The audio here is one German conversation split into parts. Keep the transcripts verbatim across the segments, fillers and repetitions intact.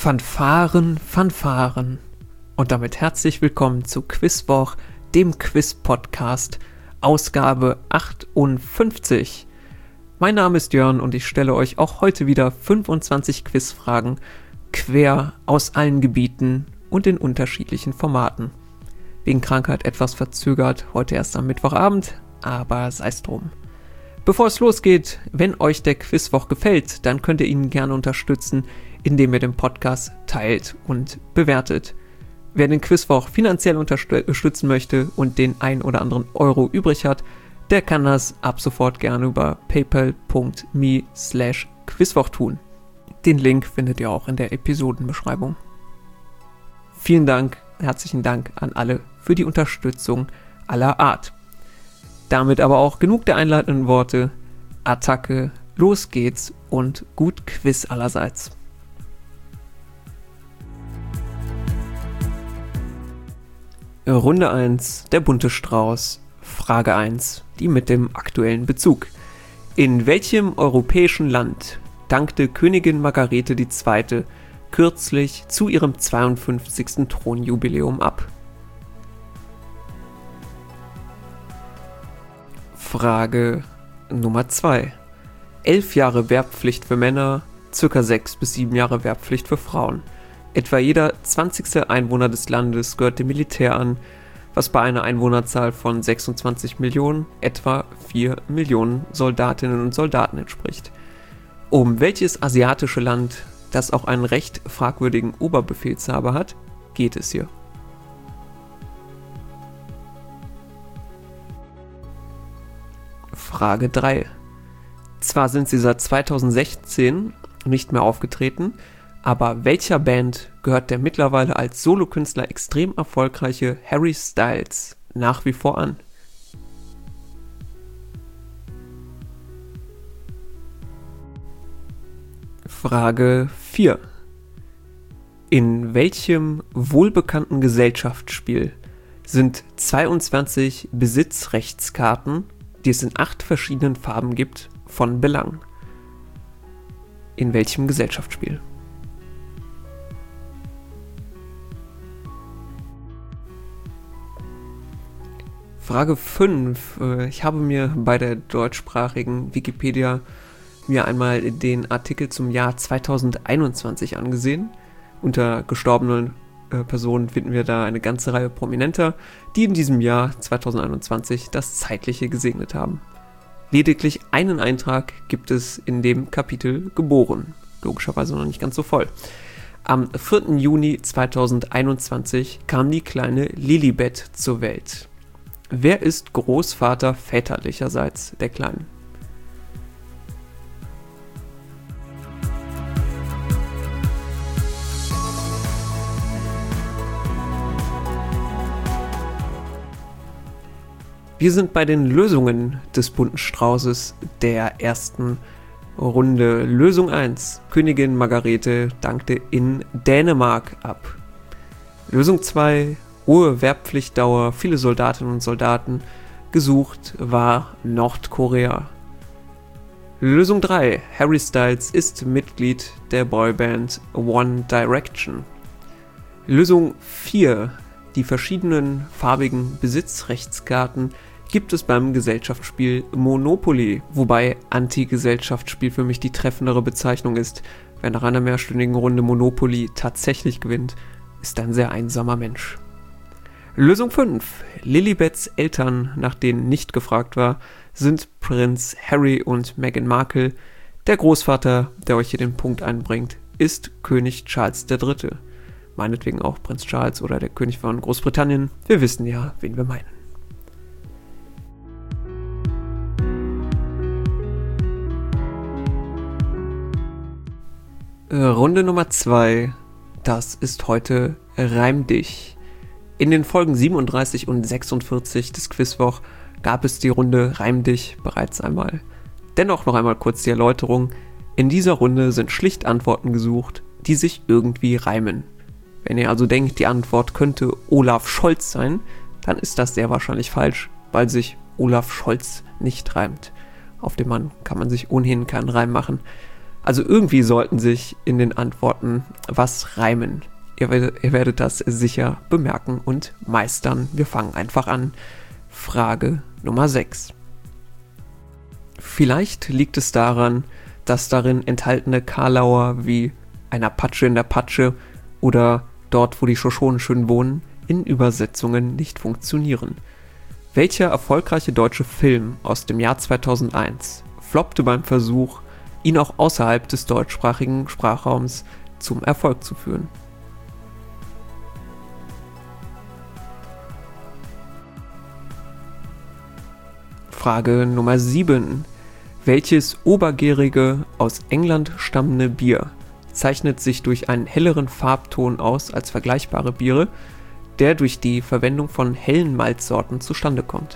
Fanfaren, Fanfaren. Und damit herzlich willkommen zu Quizwoch, dem Quiz-Podcast, Ausgabe achtundfünfzig. Mein Name ist Jörn und ich stelle euch auch heute wieder fünfundzwanzig Quizfragen quer aus allen Gebieten und in unterschiedlichen Formaten. Wegen Krankheit etwas verzögert, heute erst am Mittwochabend, aber sei's drum. Bevor es losgeht, wenn euch der Quizwoch gefällt, dann könnt ihr ihn gerne unterstützen, indem ihr den Podcast teilt und bewertet. Wer den Quizwoch finanziell unterstützen möchte und den ein oder anderen Euro übrig hat, der kann das ab sofort gerne über paypal.me slash quizwoch tun. Den Link findet ihr auch in der Episodenbeschreibung. Vielen Dank, herzlichen Dank an alle für die Unterstützung aller Art. Damit aber auch genug der einleitenden Worte. Attacke, los geht's und gut Quiz allerseits. Runde eins, der bunte Strauß. Frage eins, die mit dem aktuellen Bezug. In welchem europäischen Land dankte Königin Margarete die Zweite kürzlich zu ihrem zweiundfünfzigsten Thronjubiläum ab? Frage Nummer zwei. Elf Jahre Wehrpflicht für Männer, circa sechs bis sieben Jahre Wehrpflicht für Frauen. Etwa jeder zwanzigste Einwohner des Landes gehört dem Militär an, was bei einer Einwohnerzahl von sechsundzwanzig Millionen etwa vier Millionen Soldatinnen und Soldaten entspricht. Um welches asiatische Land, das auch einen recht fragwürdigen Oberbefehlshaber hat, geht es hier? Frage drei. Zwar sind sie seit zweitausendsechzehn nicht mehr aufgetreten, aber welcher Band gehört der mittlerweile als Solokünstler extrem erfolgreiche Harry Styles nach wie vor an? Frage vier. In welchem wohlbekannten Gesellschaftsspiel sind zweiundzwanzig Besitzrechtskarten, die es in acht verschiedenen Farben gibt, von Belang? In welchem Gesellschaftsspiel? Frage fünf. Ich habe mir bei der deutschsprachigen Wikipedia mir einmal den Artikel zum Jahr zweitausendeinundzwanzig angesehen. Unter gestorbenen äh, Personen finden wir da eine ganze Reihe Prominenter, die in diesem Jahr zweitausendeinundzwanzig das Zeitliche gesegnet haben. Lediglich einen Eintrag gibt es in dem Kapitel geboren. Logischerweise noch nicht ganz so voll. Am vierten Juni zweitausendeinundzwanzig kam die kleine Lilibet zur Welt. Wer ist Großvater väterlicherseits der Kleinen? Wir sind bei den Lösungen des bunten Straußes der ersten Runde. Lösung eins. Königin Margarete dankte in Dänemark ab. Lösung zwei. Hohe Wehrpflichtdauer, viele Soldatinnen und Soldaten. Gesucht war Nordkorea. Lösung drei. Harry Styles ist Mitglied der Boyband One Direction. Lösung vier. Die verschiedenen farbigen Besitzrechtskarten gibt es beim Gesellschaftsspiel Monopoly, wobei Anti-Gesellschaftsspiel für mich die treffendere Bezeichnung ist. Wer nach einer mehrstündigen Runde Monopoly tatsächlich gewinnt, ist ein sehr einsamer Mensch. Lösung fünf. Lilibets Eltern, nach denen nicht gefragt war, sind Prinz Harry und Meghan Markle. Der Großvater, der euch hier den Punkt einbringt, ist König Charles der Dritte. Meinetwegen auch Prinz Charles oder der König von Großbritannien. Wir wissen ja, wen wir meinen. Runde Nummer zwei. Das ist heute Reim dich. In den Folgen siebenunddreißig und sechsundvierzig des Quizwoch gab es die Runde Reim dich bereits einmal. Dennoch noch einmal kurz die Erläuterung. In dieser Runde sind schlicht Antworten gesucht, die sich irgendwie reimen. Wenn ihr also denkt, die Antwort könnte Olaf Scholz sein, dann ist das sehr wahrscheinlich falsch, weil sich Olaf Scholz nicht reimt. Auf den Mann kann man sich ohnehin keinen Reim machen. Also irgendwie sollten sich in den Antworten was reimen. Ihr werdet, ihr werdet das sicher bemerken und meistern. Wir fangen einfach an. Frage Nummer sechs. Vielleicht liegt es daran, dass darin enthaltene Karlauer wie ein Apache in der Patsche oder dort, wo die Shoshonen schön wohnen, in Übersetzungen nicht funktionieren. Welcher erfolgreiche deutsche Film aus dem Jahr zweitausendeins floppte beim Versuch, ihn auch außerhalb des deutschsprachigen Sprachraums zum Erfolg zu führen? Frage Nummer sieben. Welches obergärige, aus England stammende Bier zeichnet sich durch einen helleren Farbton aus als vergleichbare Biere, der durch die Verwendung von hellen Malzsorten zustande kommt?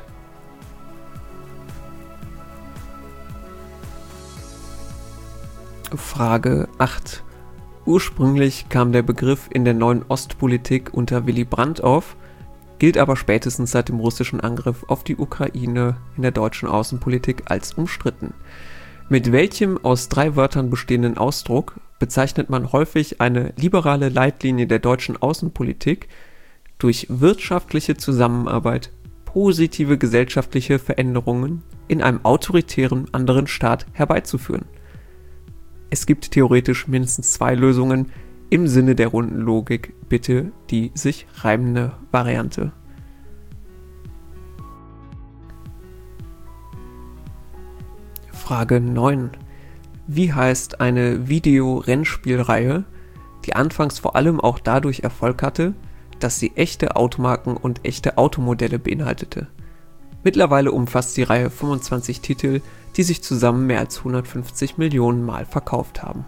Frage acht. Ursprünglich kam der Begriff in der neuen Ostpolitik unter Willy Brandt auf, gilt aber spätestens seit dem russischen Angriff auf die Ukraine in der deutschen Außenpolitik als umstritten. Mit welchem aus drei Wörtern bestehenden Ausdruck bezeichnet man häufig eine liberale Leitlinie der deutschen Außenpolitik, durch wirtschaftliche Zusammenarbeit positive gesellschaftliche Veränderungen in einem autoritären anderen Staat herbeizuführen? Es gibt theoretisch mindestens zwei Lösungen. Im Sinne der Rundenlogik bitte die sich reimende Variante. Frage neun. Wie heißt eine Video-Rennspielreihe, die anfangs vor allem auch dadurch Erfolg hatte, dass sie echte Automarken und echte Automodelle beinhaltete? Mittlerweile umfasst die Reihe fünfundzwanzig Titel, die sich zusammen mehr als hundertfünfzig Millionen Mal verkauft haben.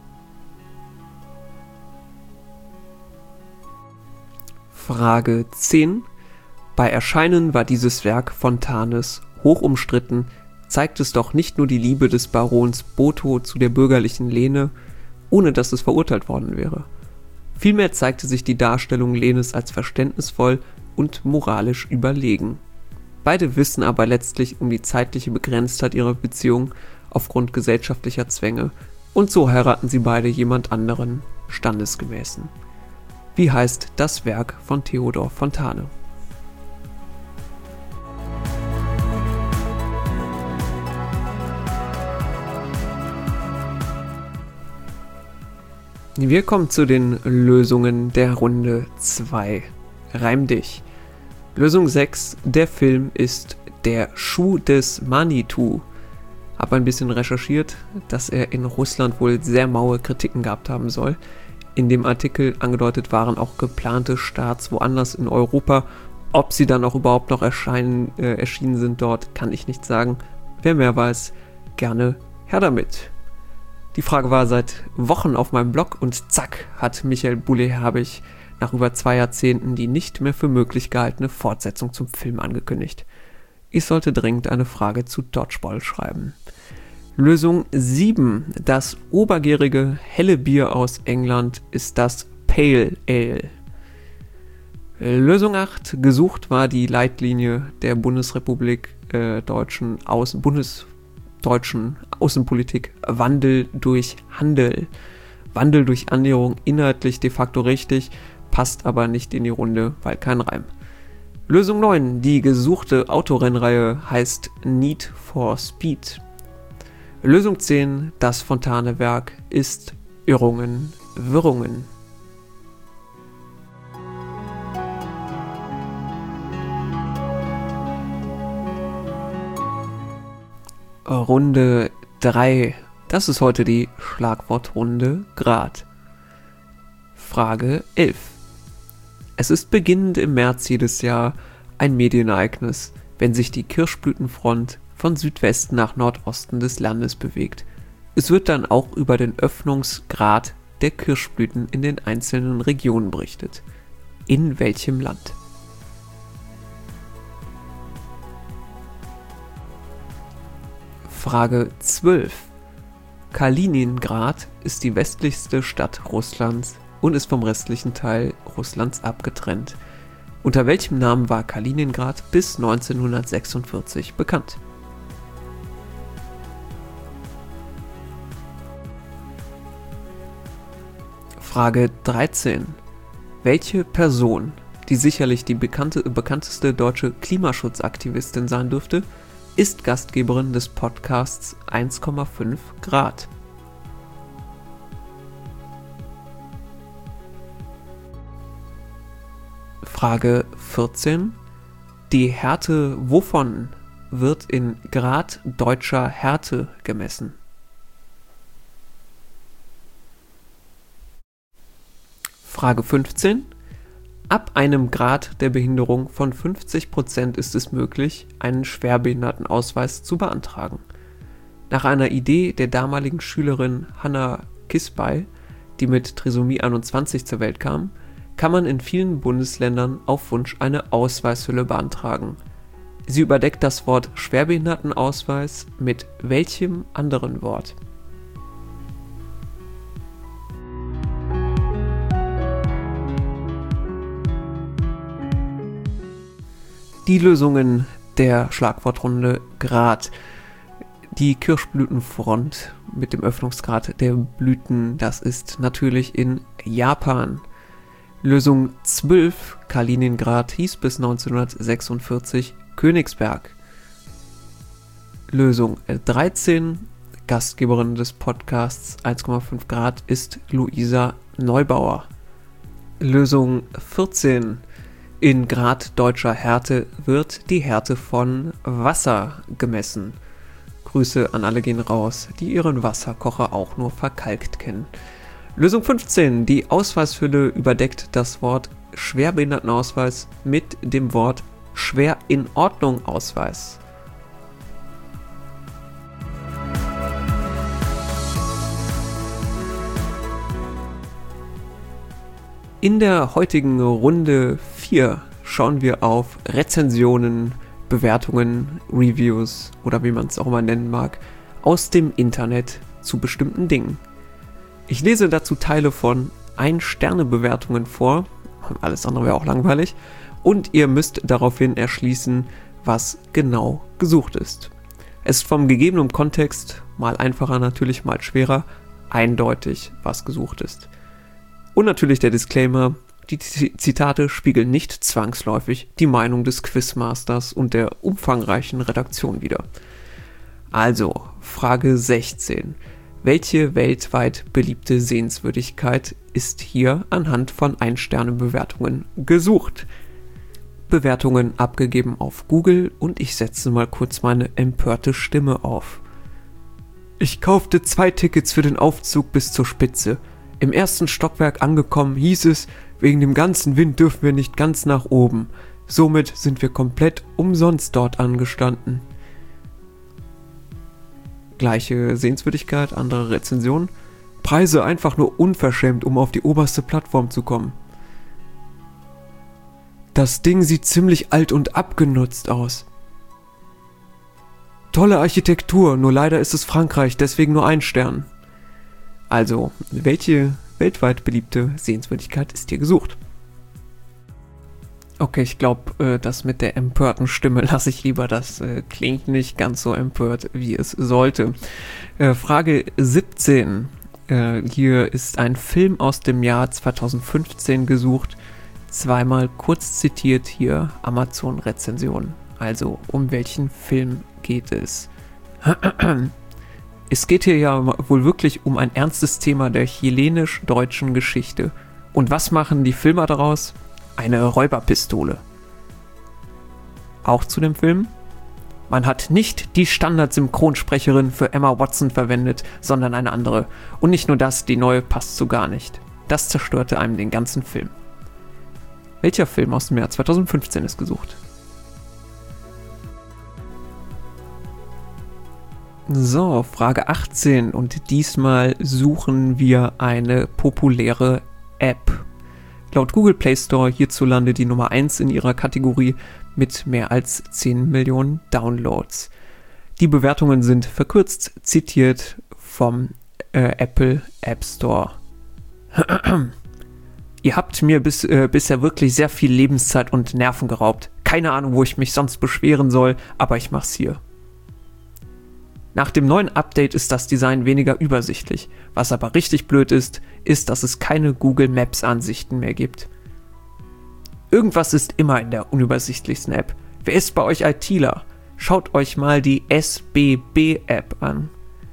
Frage zehn. Bei Erscheinen war dieses Werk Fontanes hoch umstritten, zeigt es doch nicht nur die Liebe des Barons Botho zu der bürgerlichen Lene, ohne dass es verurteilt worden wäre. Vielmehr zeigte sich die Darstellung Lenes als verständnisvoll und moralisch überlegen. Beide wissen aber letztlich um die zeitliche Begrenztheit ihrer Beziehung aufgrund gesellschaftlicher Zwänge und so heiraten sie beide jemand anderen, standesgemäßen. Wie heißt das Werk von Theodor Fontane? Wir kommen zu den Lösungen der Runde zwei. Reim dich. Lösung sechs. Der Film ist Der Schuh des Manitou. Hab ein bisschen recherchiert, dass er in Russland wohl sehr maue Kritiken gehabt haben soll. In dem Artikel angedeutet waren auch geplante Starts woanders in Europa. Ob sie dann auch überhaupt noch erscheinen, äh, erschienen sind dort, kann ich nicht sagen. Wer mehr weiß, gerne her damit. Die Frage war seit Wochen auf meinem Blog und zack, hat Michael Bulle-Herbig nach über zwei Jahrzehnten die nicht mehr für möglich gehaltene Fortsetzung zum Film angekündigt. Ich sollte dringend eine Frage zu Dodgeball schreiben. Lösung sieben. Das obergärige helle Bier aus England ist das Pale Ale. Lösung acht. Gesucht war die Leitlinie der Bundesrepublik äh, Deutschen Außen Bundesdeutschen Außenpolitik Wandel durch Handel. Wandel durch Annäherung inhaltlich de facto richtig, passt aber nicht in die Runde, weil kein Reim. Lösung neun. Die gesuchte Autorennreihe heißt Need for Speed. Lösung zehn. Das Fontane-Werk ist Irrungen, Wirrungen. Runde drei. Das ist heute die Schlagwortrunde Grad. Frage elf. Es ist beginnend im März jedes Jahr ein Medienereignis, wenn sich die Kirschblütenfront von Südwesten nach Nordosten des Landes bewegt. Es wird dann auch über den Öffnungsgrad der Kirschblüten in den einzelnen Regionen berichtet. In welchem Land? Frage zwölf. Kaliningrad ist die westlichste Stadt Russlands und ist vom restlichen Teil Russlands abgetrennt. Unter welchem Namen war Kaliningrad bis neunzehnhundertsechsundvierzig bekannt? Frage dreizehn. Welche Person, die sicherlich die bekannte, bekannteste deutsche Klimaschutzaktivistin sein dürfte, ist Gastgeberin des Podcasts eins Komma fünf Grad? Frage vierzehn. Die Härte wovon wird in Grad deutscher Härte gemessen? Frage fünfzehn. Ab einem Grad der Behinderung von fünfzig Prozent ist es möglich, einen Schwerbehindertenausweis zu beantragen. Nach einer Idee der damaligen Schülerin Hannah Kisbey, die mit Trisomie einundzwanzig zur Welt kam, kann man in vielen Bundesländern auf Wunsch eine Ausweishülle beantragen. Sie überdeckt das Wort Schwerbehindertenausweis mit welchem anderen Wort? Die Lösungen der Schlagwortrunde Grad. Die Kirschblütenfront mit dem Öffnungsgrad der Blüten, das ist natürlich in Japan. Lösung zwölf, Kaliningrad, hieß bis neunzehnhundertsechsundvierzig Königsberg. Lösung dreizehn, Gastgeberin des Podcasts eins Komma fünf Grad, ist Luisa Neubauer. Lösung vierzehn, in Grad deutscher Härte wird die Härte von Wasser gemessen. Grüße an alle gehen raus, die ihren Wasserkocher auch nur verkalkt kennen. Lösung fünfzehn. Die Ausweishülle überdeckt das Wort Schwerbehindertenausweis mit dem Wort Schwer in Ordnung Ausweis. In der heutigen Runde vier schauen wir auf Rezensionen, Bewertungen, Reviews oder wie man es auch immer nennen mag, aus dem Internet zu bestimmten Dingen. Ich lese dazu Teile von ein-Sterne-Bewertungen vor, alles andere wäre auch langweilig, und ihr müsst daraufhin erschließen, was genau gesucht ist. Es ist vom gegebenen Kontext, mal einfacher natürlich, mal schwerer, eindeutig, was gesucht ist. Und natürlich der Disclaimer, die Zitate spiegeln nicht zwangsläufig die Meinung des Quizmasters und der umfangreichen Redaktion wider. Also, Frage sechzehn. Welche weltweit beliebte Sehenswürdigkeit ist hier anhand von ein-Sterne-Bewertungen gesucht? Bewertungen abgegeben auf Google und ich setze mal kurz meine empörte Stimme auf. Ich kaufte zwei Tickets für den Aufzug bis zur Spitze. Im ersten Stockwerk angekommen hieß es, wegen dem ganzen Wind dürfen wir nicht ganz nach oben. Somit sind wir komplett umsonst dort angestanden. Gleiche Sehenswürdigkeit, andere Rezension. Preise einfach nur unverschämt, um auf die oberste Plattform zu kommen. Das Ding sieht ziemlich alt und abgenutzt aus. Tolle Architektur, nur leider ist es Frankreich, deswegen nur ein Stern. Also, welche weltweit beliebte Sehenswürdigkeit ist hier gesucht? Okay, ich glaube, das mit der empörten Stimme lasse ich lieber. Das äh, klingt nicht ganz so empört, wie es sollte. Äh, Frage siebzehn. Äh, hier ist ein Film aus dem Jahr zweitausendfünfzehn gesucht. Zweimal kurz zitiert hier Amazon-Rezension. Also, um welchen Film geht es? Es geht hier ja wohl wirklich um ein ernstes Thema der chilenisch-deutschen Geschichte. Und was machen die Filmer daraus? Eine Räuberpistole. Auch zu dem Film? Man hat nicht die Standard-Synchronsprecherin für Emma Watson verwendet, sondern eine andere. Und nicht nur das, die neue passt so gar nicht. Das zerstörte einem den ganzen Film. Welcher Film aus dem Jahr zweitausendfünfzehn ist gesucht? So, Frage achtzehn und diesmal suchen wir eine populäre App. Laut Google Play Store hierzulande die Nummer eins in ihrer Kategorie mit mehr als zehn Millionen Downloads. Die Bewertungen sind verkürzt zitiert vom äh, Apple App Store. Ihr habt mir bis, äh, bisher wirklich sehr viel Lebenszeit und Nerven geraubt. Keine Ahnung, wo ich mich sonst beschweren soll, aber ich mach's hier. Nach dem neuen Update ist das Design weniger übersichtlich. Was aber richtig blöd ist, ist, dass es keine Google Maps Ansichten mehr gibt. Irgendwas ist immer in der unübersichtlichsten App. Wer ist bei euch ITler? Schaut euch mal die S B B App an.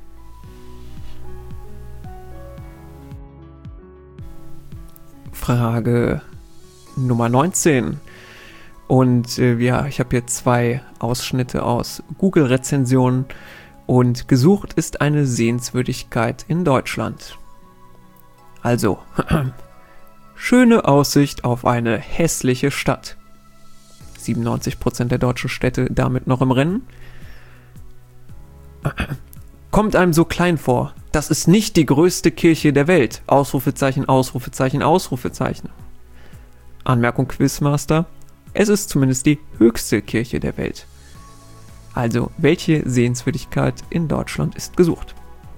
Frage Nummer neunzehn. Und äh, ja, ich habe hier zwei Ausschnitte aus Google-Rezensionen. Und gesucht ist eine Sehenswürdigkeit in Deutschland. Also, schöne Aussicht auf eine hässliche Stadt. siebenundneunzig Prozent der deutschen Städte damit noch im Rennen. Kommt einem so klein vor. Das ist nicht die größte Kirche der Welt. Ausrufezeichen, Ausrufezeichen, Ausrufezeichen. Anmerkung Quizmaster. Es ist zumindest die höchste Kirche der Welt. Also, welche Sehenswürdigkeit in Deutschland ist gesucht?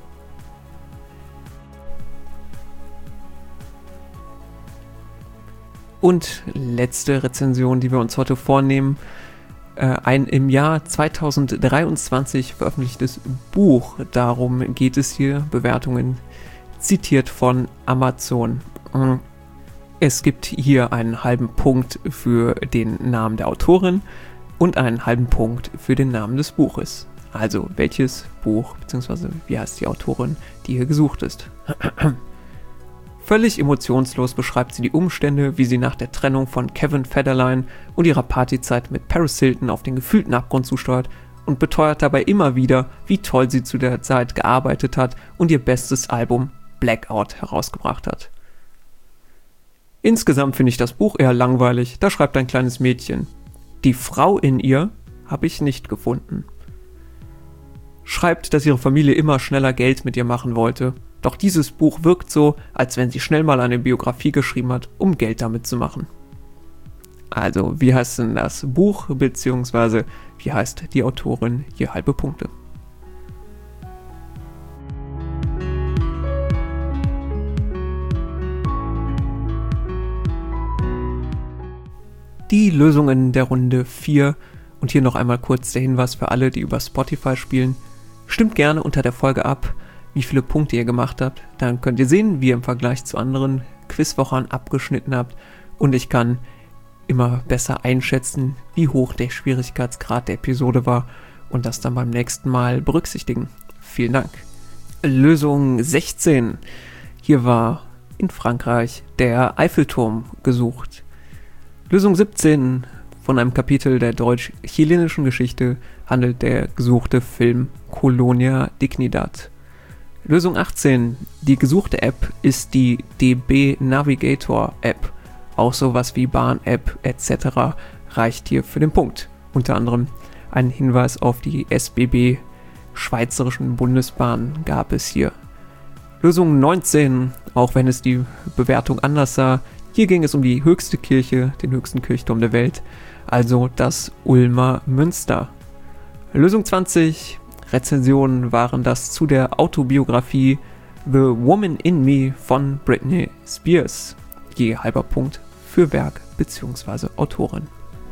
Und letzte Rezension, die wir uns heute vornehmen. Äh, ein im Jahr zweitausenddreiundzwanzig veröffentlichtes Buch. Darum geht es hier. Bewertungen zitiert von Amazon. Es gibt hier einen halben Punkt für den Namen der Autorin und einen halben Punkt für den Namen des Buches. Also welches Buch, beziehungsweise wie heißt die Autorin, die hier gesucht ist. Völlig emotionslos beschreibt sie die Umstände, wie sie nach der Trennung von Kevin Federline und ihrer Partyzeit mit Paris Hilton auf den gefühlten Abgrund zusteuert und beteuert dabei immer wieder, wie toll sie zu der Zeit gearbeitet hat und ihr bestes Album Blackout herausgebracht hat. Insgesamt finde ich das Buch eher langweilig, da schreibt ein kleines Mädchen: Die Frau in ihr habe ich nicht gefunden. Schreibt, dass ihre Familie immer schneller Geld mit ihr machen wollte. Doch dieses Buch wirkt so, als wenn sie schnell mal eine Biografie geschrieben hat, um Geld damit zu machen. Also, wie heißt denn das Buch, beziehungsweise wie heißt die Autorin? Hier halbe Punkte. Die Lösungen der Runde vier. Und hier noch einmal kurz der Hinweis für alle, die über Spotify spielen. Stimmt gerne unter der Folge ab, wie viele Punkte ihr gemacht habt. Dann könnt ihr sehen, wie ihr im Vergleich zu anderen Quizwochen abgeschnitten habt. Und ich kann immer besser einschätzen, wie hoch der Schwierigkeitsgrad der Episode war und das dann beim nächsten Mal berücksichtigen. Vielen Dank. Lösung sechzehn. Hier war in Frankreich der Eiffelturm gesucht. Lösung siebzehn. Von einem Kapitel der deutsch-chilenischen Geschichte handelt der gesuchte Film Colonia Dignidad. Lösung achtzehn. Die gesuchte App ist die D B Navigator App. Auch sowas wie Bahn-App et cetera reicht hier für den Punkt. Unter anderem ein Hinweis auf die S B B Schweizerischen Bundesbahnen gab es hier. Lösung neunzehn. Auch wenn es die Bewertung anders sah, hier ging es um die höchste Kirche, den höchsten Kirchturm der Welt, also das Ulmer Münster. Lösung zwanzig. Rezensionen waren das zu der Autobiografie The Woman in Me von Britney Spears. Je halber Punkt für Werk bzw. Autorin.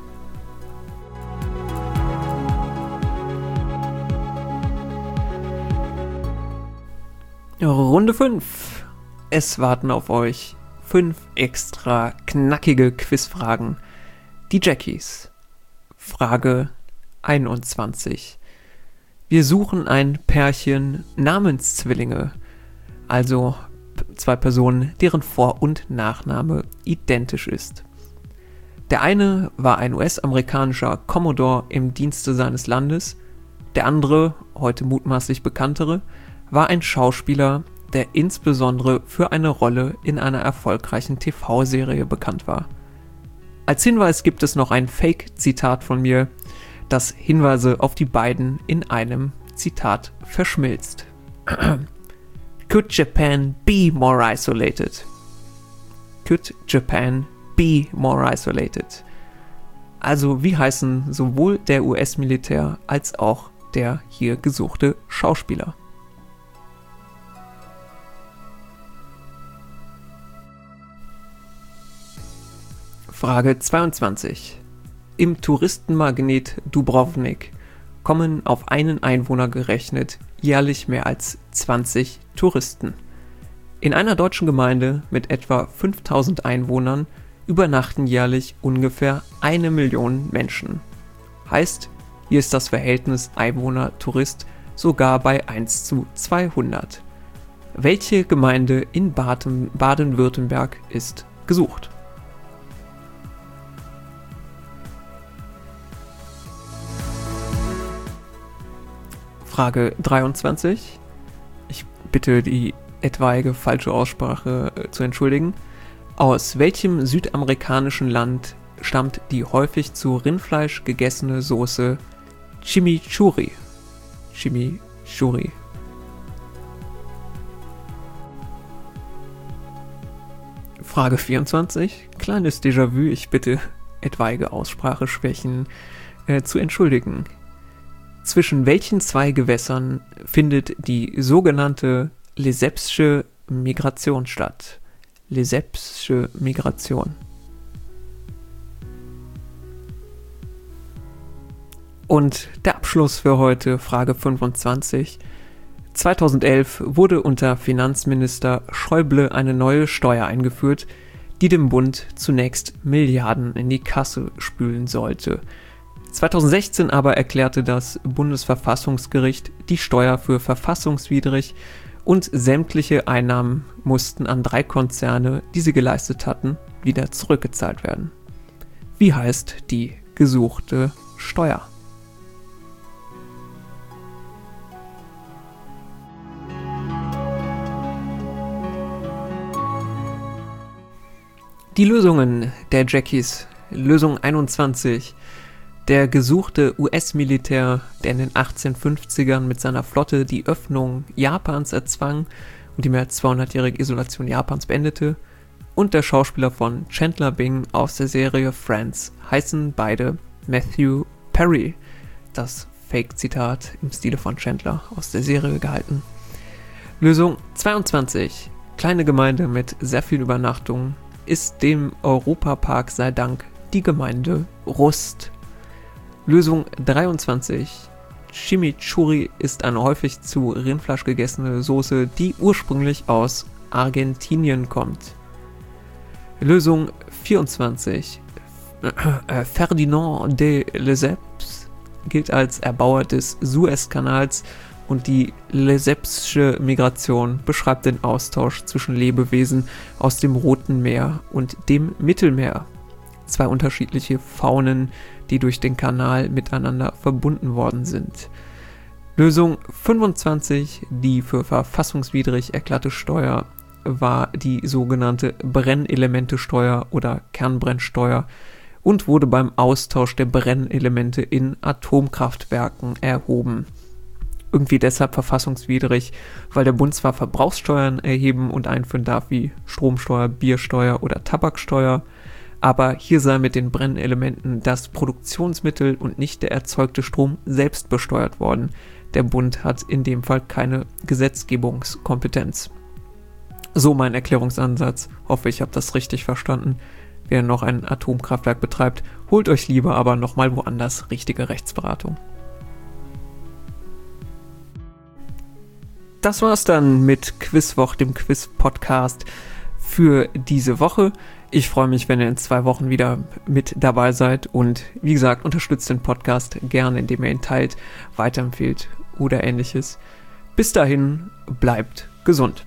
Runde fünf. Es warten auf euch fünf extra knackige Quizfragen. Die Jackies. Frage einundzwanzig. Wir suchen ein Pärchen Namenszwillinge, also zwei Personen, deren Vor- und Nachname identisch ist. Der eine war ein U S-amerikanischer Commodore im Dienste seines Landes, der andere, heute mutmaßlich bekanntere, war ein Schauspieler, der insbesondere für eine Rolle in einer erfolgreichen T V-Serie bekannt war. Als Hinweis gibt es noch ein Fake-Zitat von mir, das Hinweise auf die beiden in einem Zitat verschmilzt. Could Japan be more isolated? Could Japan be more isolated? Also wie heißen sowohl der U S-Militär als auch der hier gesuchte Schauspieler? Frage zweiundzwanzig. Im Touristenmagnet Dubrovnik kommen auf einen Einwohner gerechnet jährlich mehr als zwanzig Touristen. In einer deutschen Gemeinde mit etwa fünftausend Einwohnern übernachten jährlich ungefähr eine Million Menschen. Heißt, hier ist das Verhältnis Einwohner-Tourist sogar bei eins zu zweihundert. Welche Gemeinde in Baden- Baden-Württemberg ist gesucht? Frage dreiundzwanzig. Ich bitte die etwaige falsche Aussprache äh, zu entschuldigen. Aus welchem südamerikanischen Land stammt die häufig zu Rindfleisch gegessene Soße Chimichurri? Chimichurri. Frage vierundzwanzig. Kleines Déjà-vu, ich bitte etwaige Ausspracheschwächen äh, zu entschuldigen. Zwischen welchen zwei Gewässern findet die sogenannte Lesebsche Migration statt? Lesebsche Migration. Und der Abschluss für heute, Frage fünfundzwanzig. zweitausendelf wurde unter Finanzminister Schäuble eine neue Steuer eingeführt, die dem Bund zunächst Milliarden in die Kasse spülen sollte. zweitausendsechzehn aber erklärte das Bundesverfassungsgericht die Steuer für verfassungswidrig und sämtliche Einnahmen mussten an drei Konzerne, die sie geleistet hatten, wieder zurückgezahlt werden. Wie heißt die gesuchte Steuer? Die Lösungen der Jackies. Lösung einundzwanzig. Der gesuchte U S-Militär, der in den achtzehnhundertfünfzigern mit seiner Flotte die Öffnung Japans erzwang und die mehr als zweihundertjährige Isolation Japans beendete, und der Schauspieler von Chandler Bing aus der Serie Friends heißen beide Matthew Perry. Das Fake-Zitat im Stile von Chandler aus der Serie gehalten. Lösung zweiundzwanzig. Kleine Gemeinde mit sehr viel Übernachtung ist dem Europapark sei Dank die Gemeinde Rust. Lösung dreiundzwanzig. Chimichurri ist eine häufig zu Rindfleisch gegessene Soße, die ursprünglich aus Argentinien kommt. Lösung vierundzwanzig. Ferdinand de Lesseps gilt als Erbauer des Suezkanals und die Lesebsche Migration beschreibt den Austausch zwischen Lebewesen aus dem Roten Meer und dem Mittelmeer. Zwei unterschiedliche Faunen, die durch den Kanal miteinander verbunden worden sind. Lösung fünfundzwanzig. Die für verfassungswidrig erklärte Steuer war die sogenannte Brennelementesteuer oder Kernbrennsteuer und wurde beim Austausch der Brennelemente in Atomkraftwerken erhoben. Irgendwie deshalb verfassungswidrig, weil der Bund zwar Verbrauchssteuern erheben und einführen darf wie Stromsteuer, Biersteuer oder Tabaksteuer, aber hier sei mit den Brennelementen das Produktionsmittel und nicht der erzeugte Strom selbst besteuert worden. Der Bund hat in dem Fall keine Gesetzgebungskompetenz. So mein Erklärungsansatz. Hoffe, ich habe das richtig verstanden. Wer noch ein Atomkraftwerk betreibt, holt euch lieber aber nochmal woanders richtige Rechtsberatung. Das war's dann mit Quizwoch, dem Quiz-Podcast für diese Woche. Ich freue mich, wenn ihr in zwei Wochen wieder mit dabei seid und wie gesagt, unterstützt den Podcast gerne, indem ihr ihn teilt, weiterempfehlt oder ähnliches. Bis dahin, bleibt gesund.